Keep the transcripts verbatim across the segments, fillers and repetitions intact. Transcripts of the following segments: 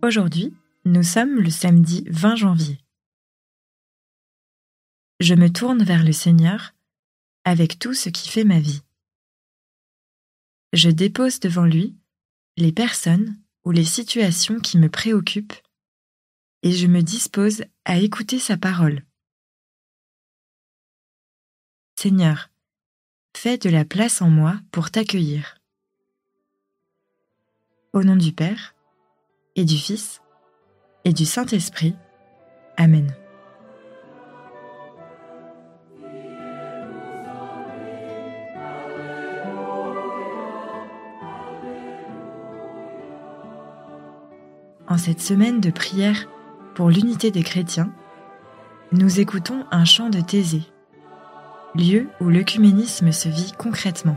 Aujourd'hui, nous sommes le samedi vingt janvier. Je me tourne vers le Seigneur avec tout ce qui fait ma vie. Je dépose devant lui les personnes ou les situations qui me préoccupent et je me dispose à écouter sa parole. Seigneur, fais de la place en moi pour t'accueillir. Au nom du Père, et du Fils, et du Saint-Esprit. Amen. En cette semaine de prière pour l'unité des chrétiens, nous écoutons un chant de Thésée, lieu où l'œcuménisme se vit concrètement.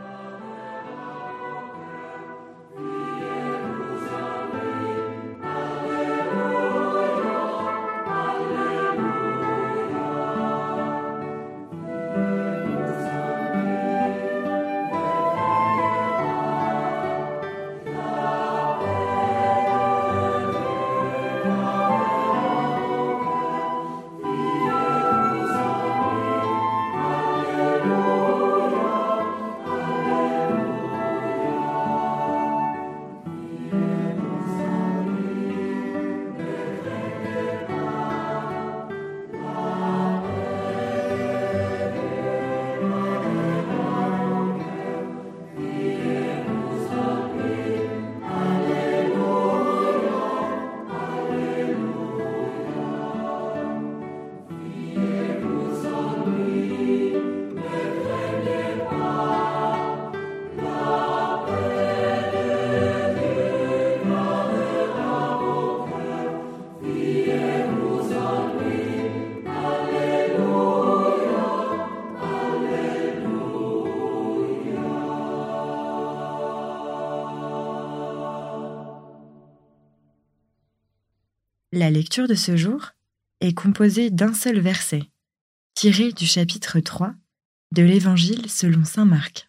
La lecture de ce jour est composée d'un seul verset, tiré du chapitre trois de l'Évangile selon saint Marc.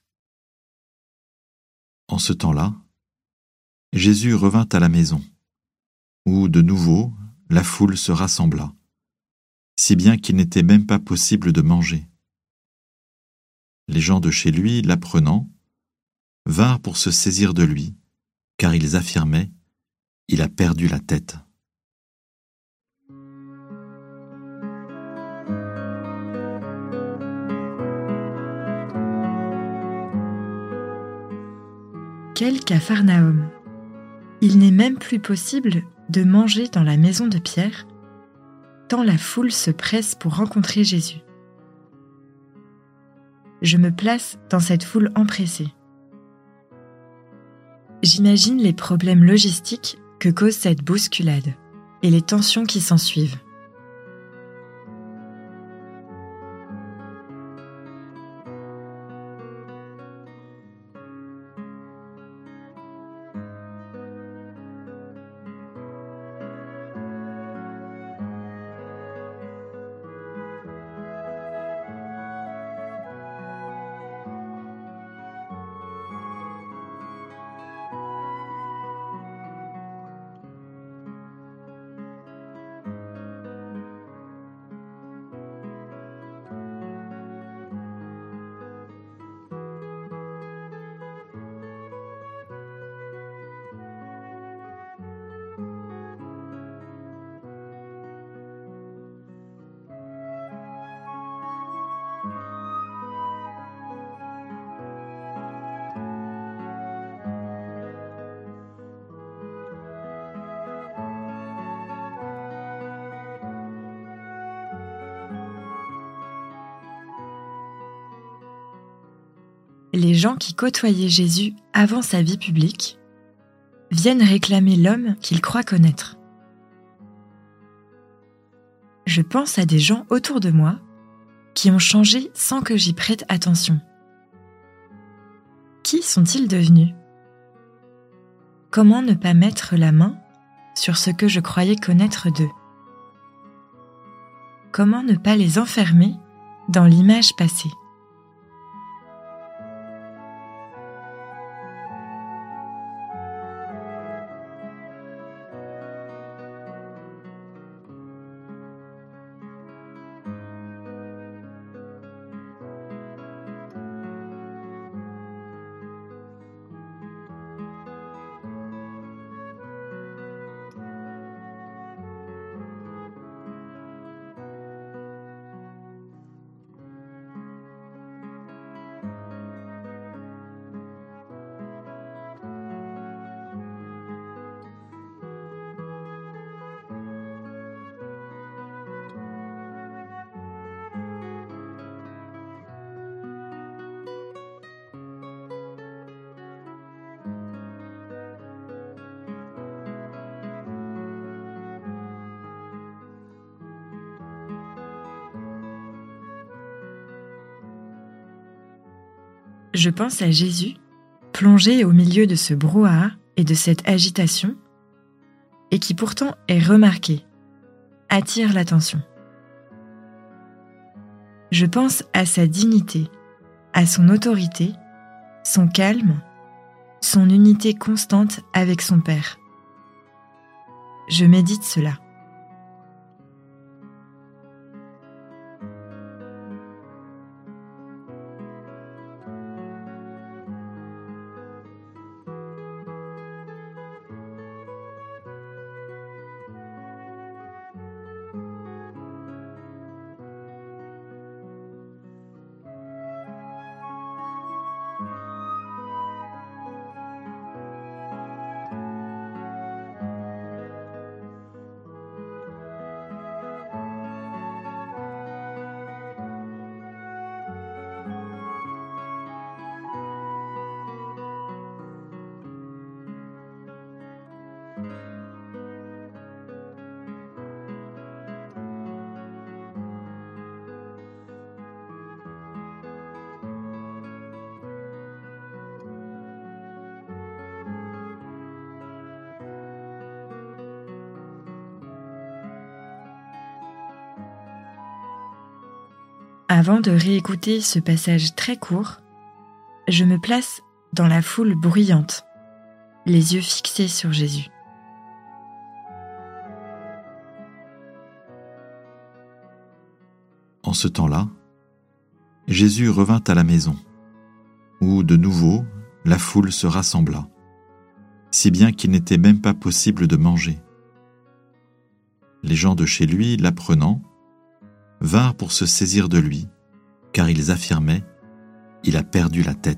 En ce temps-là, Jésus revint à la maison, où de nouveau la foule se rassembla, si bien qu'il n'était même pas possible de manger. Les gens de chez lui, l'apprenant, vinrent pour se saisir de lui, car ils affirmaient « Il a perdu la tête ». Quel Capharnaüm! Il n'est même plus possible de manger dans la maison de Pierre, tant la foule se presse pour rencontrer Jésus. Je me place dans cette foule empressée. J'imagine les problèmes logistiques que cause cette bousculade et les tensions qui s'ensuivent. Les gens qui côtoyaient Jésus avant sa vie publique viennent réclamer l'homme qu'ils croient connaître. Je pense à des gens autour de moi qui ont changé sans que j'y prête attention. Qui sont-ils devenus ? Comment ne pas mettre la main sur ce que je croyais connaître d'eux ? Comment ne pas les enfermer dans l'image passée ? je pense à Jésus, plongé au milieu de ce brouhaha et de cette agitation, et qui pourtant est remarqué, attire l'attention. Je pense à sa dignité, à son autorité, son calme, son unité constante avec son Père. Je médite cela. Avant de réécouter ce passage très court, je me place dans la foule bruyante, les yeux fixés sur Jésus. En ce temps-là, Jésus revint à la maison, où de nouveau la foule se rassembla, si bien qu'il n'était même pas possible de manger. Les gens de chez lui, l'apprenant, vinrent pour se saisir de lui, car ils affirmaient « Il a perdu la tête ».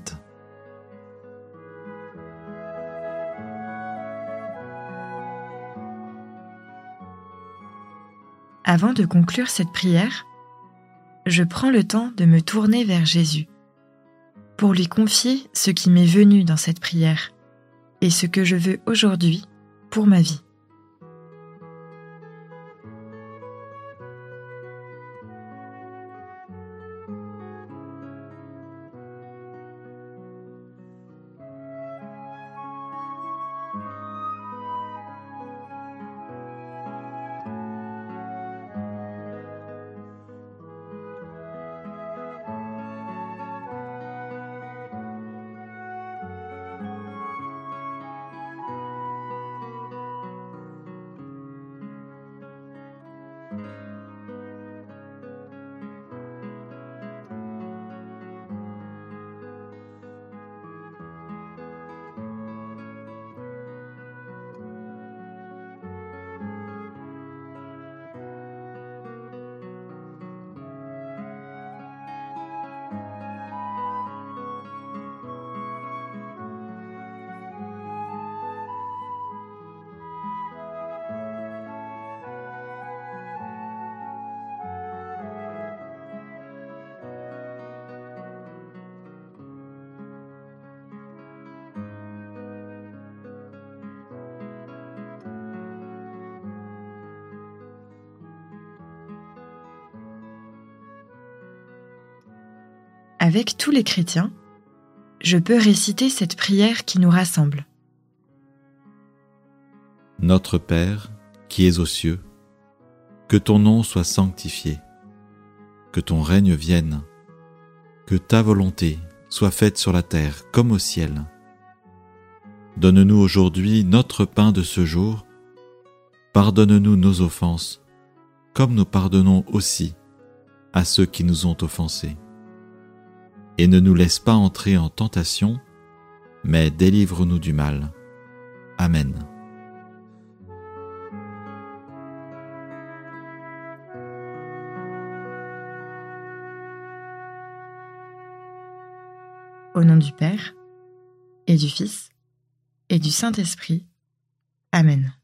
Avant de conclure cette prière, je prends le temps de me tourner vers Jésus, pour lui confier ce qui m'est venu dans cette prière et ce que je veux aujourd'hui pour ma vie. Avec tous les chrétiens, je peux réciter cette prière qui nous rassemble. Notre Père, qui es aux cieux, que ton nom soit sanctifié, que ton règne vienne, que ta volonté soit faite sur la terre comme au ciel. Donne-nous aujourd'hui notre pain de ce jour. Pardonne-nous nos offenses, comme nous pardonnons aussi à ceux qui nous ont offensés. Et ne nous laisse pas entrer en tentation, mais délivre-nous du mal. Amen. Au nom du Père, et du Fils, et du Saint-Esprit. Amen.